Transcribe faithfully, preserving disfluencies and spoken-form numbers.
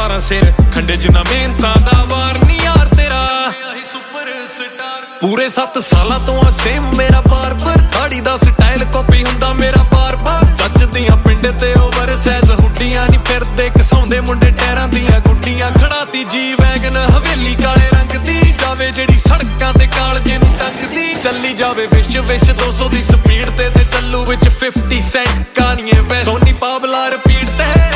ਸਤਾਰਾਂ ਸਿਰ ਖੰਡੇ ਜਿੰਨਾ ਮਿਹਨਤਾਂ ਦਾ ਵਾਰ ਨੀ ਯਾਰ ਤੇਰਾ ਸੁਪਰ ਸਟਾਰ ਪੂਰੇ ਸੱਤ ਸਾਲਾਂ ਤੋਂ ਆ ਸੇਮ ਮੇਰਾ ਬਾਰਬਰ ਦਾੜੀ ਦਾ ਸਟਾਈਲ ਕਾਪੀ ਹੁੰਦਾ ਮੇਰਾ ਬਾਰ-ਬਾਰ ਜੱਜਦੀਆਂ ਪਿੰਡ ਤੇ ਓਵਰ ਸਾਈਜ਼ ਹੁੱਡੀਆਂ ਨੀ ਫਿਰਦੇ ਘਸਾਉਂਦੇ ਮੁੰਡੇ ਟਾਇਰਾਂ ਦੀਆਂ ਗੁੱਡੀਆਂ ਖੜਾਤੀ ਜੀ ਵੈਗਨ ਹਵੇਲੀ ਕਾਲੇ ਰੰਗ ਦੀ ਜਾਵੇ ਜਿਹੜੀ ਸੜਕਾਂ ਤੇ ਕਾਲਜੇ ਨੂੰ ਟੰਗਦੀ ਚੱਲੀ ਜਾਵੇ ਵਿਸ਼ ਵਿਸ਼ ਦੋ ਸੌ ਦੀ ਸਪੀਡ ਤੇ ਤੇ ਚੱਲੂ ਵਿੱਚ Fifty Cent Kanye West Soni Pabla repeat ਤੇ